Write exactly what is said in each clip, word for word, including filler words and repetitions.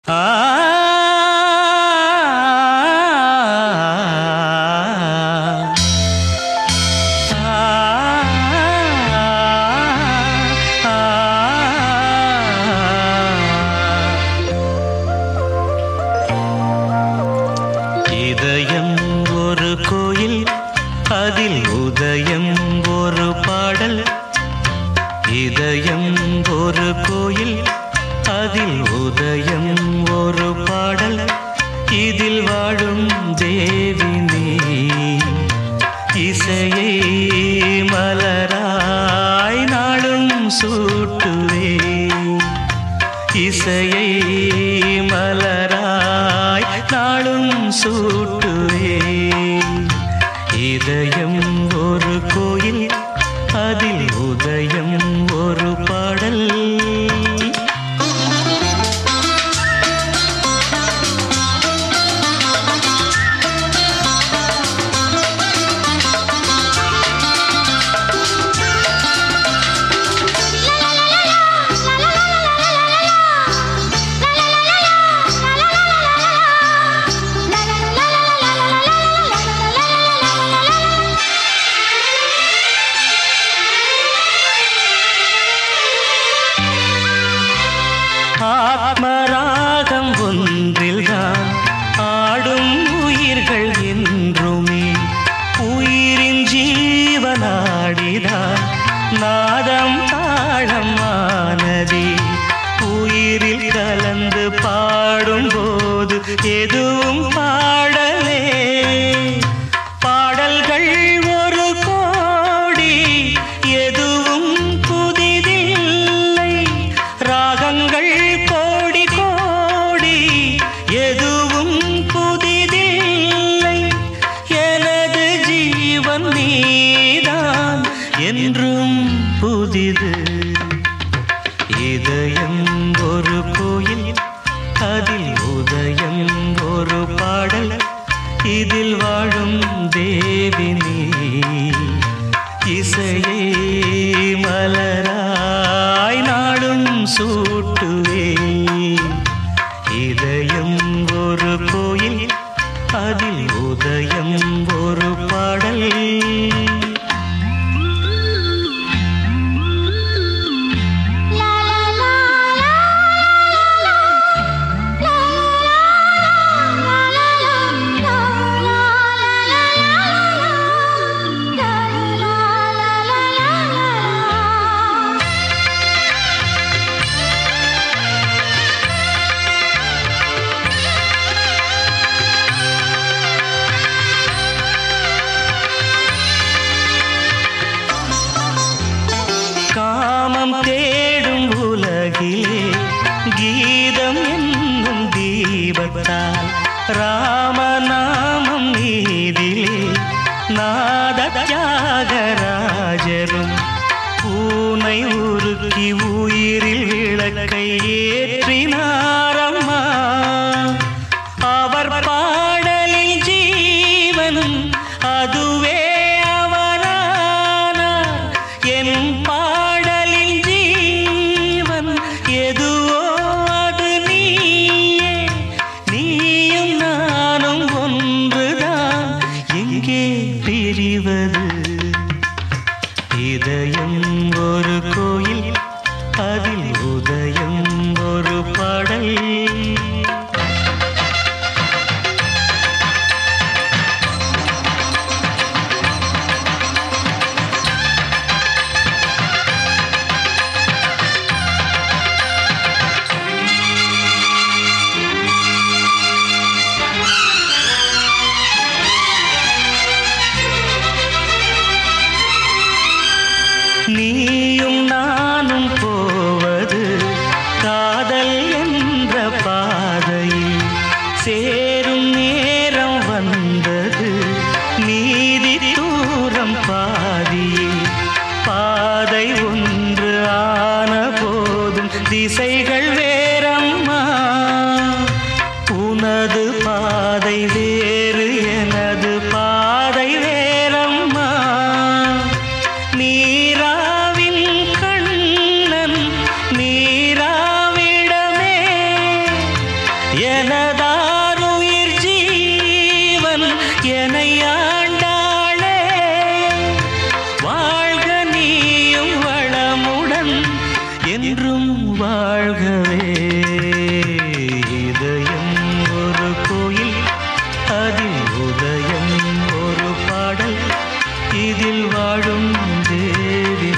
ஆ இதயம் ஒரு கோயில், அதில் உதயம் ஒரு பாடல். இதயம் ஒரு கோயில், அதில் உதயம் ஒரு பாடல். இதில் வாழும் தேவி நீ, இசையை மலராய் நாளும் சூட்டுவே. இசையை மலராய் நாளும் சூட்டுவே. இதயம் ஒரு கோயில், அதில் உதயம் ஒரு பாடல். ஆத்மராகம் ஒன்றில்தான் ஆடும் உயிர்கள் என்றுமே. உயிரின் ஜீவனாடிதான் நாதம் தாளம் ஆனதே. உயிரில் கலந்து பாடும்போது எதுவும் பாடலே. பாடல்கள் ஒரு கோடி, எதுவும் புதிதில்லை. ராகங்கள் கோடி கோடி, எதுவும் புதிதில்லை. எனது ஜீவன் நீதான், என்றும் புதிது. இதயம் ஒரு கோயில், அதில் உதயம் ஒரு பாடல். இதில் வாழும் தேவி நீ, இசையை மலராய் நாளும் சூட்டுவே. இதயம் ஒரு கோயில், அதில் உதயம் ஒரு பாடல். காமம் தேடும் உலகிலே கீதம் என்னும் தீபத்தால் ராமநாமம் நீதிலே நாத தியாகராஜரும் பூனை உருக்கி உயிரில் விளக்கை ஏற்றினாரம்மா. அவர் பாடலில் ஜீவனும் அதுவே அவரானார். என் பாடலில் ஜீவன் எதுவோ அது நீயே. நீயும் நானும் ஒன்றுதான், எங்கே பிரிவது? இதயம் ஒரு கோயில், அதில் உதயம் ஒரு பாடல். எனதாருயிர் ஜீவன் என்னை ஆண்டாளே வாழ்க நீயும் வளமுடன் என்றும் வாழ்கவே இதயம் ஒரு கோயில் அதில் உதயம் ஒரு பாடல் இதில் வாழும் தேவி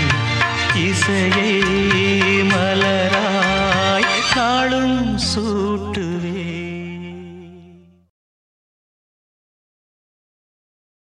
இசையை மலராய் நாளும் சூ